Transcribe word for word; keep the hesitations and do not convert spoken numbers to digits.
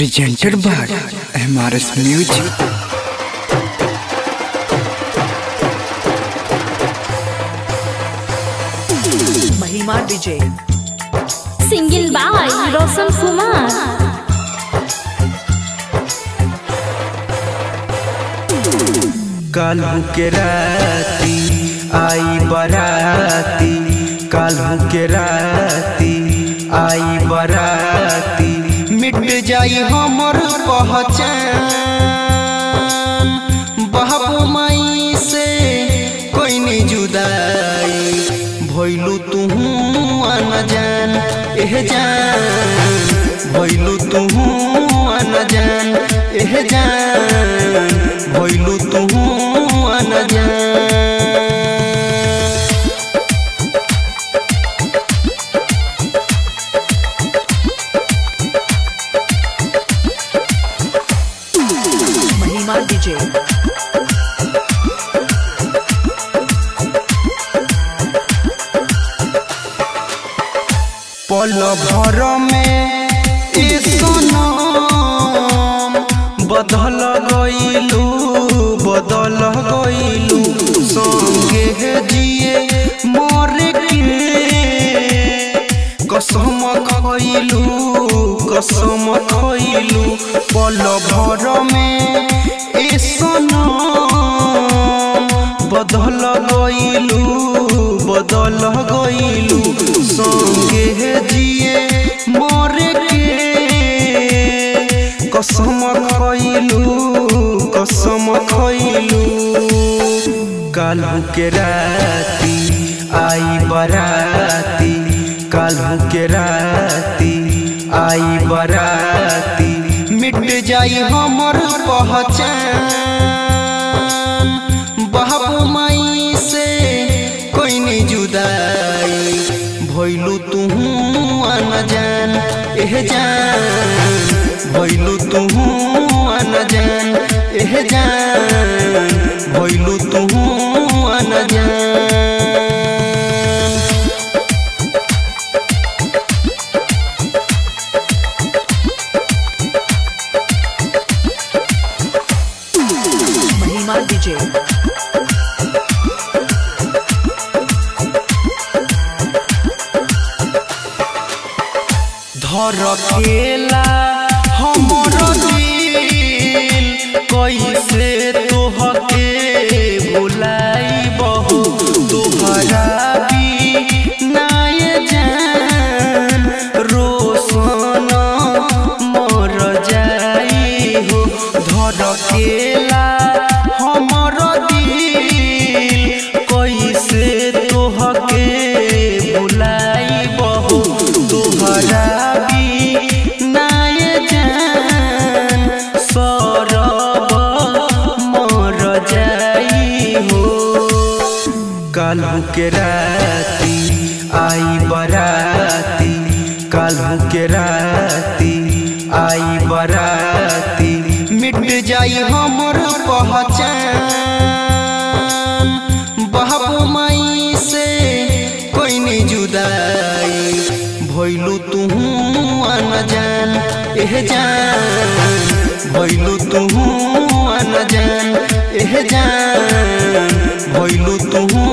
presented by M R S Music. महिमा DJ singing by Roshan Kumar. काल्हू के राती आई बराती, काल्हू के राती आई बराती, मिट जाई हमर पहचान। बाबू माई से कोई नहीं जुदाई, भइलू तुहू न जान एह जान, भइलू तुहू न जान एह जान, भइलू तुहू न जान। महिमा डीजे पल भर में ए सनम बदल गइलू, बदल गइलू, संगे जिए मरे के कसम खइलू, कसम खइलू। पल भर में ए सनम बदल गइलू, बदल गइलू, संगे जिए मरे के कसम खइलू, कसम खइलू। काल्हू के राती आई बराती, काल्हू के राती आई बराती, मिट जाई हमर पहचान। बाबू माई से कोई नहीं जुदाई, भइलू तुहू न जान एह जान, भइलू तुहू न जान एह जान, भइलू तुहू न जान। महिमा डीजे धर खेला हमर दिल, कैसे तोहके भुलाइबहु, तोहरा बिना ये जान रोशन मर जाई हो। धर खेला हमर दिल, कैसे तोहके भुलाइबहु, तोहरा काल्हू के राती आई बराती, काल्हू के राती आई बराती, मिट जाई हमर पहचान। बाबू माई से कोई नहीं जुदाई, भइलू तुहू न जान एह जान, भइलू तुहू न जान एह जान, भइलू तुहू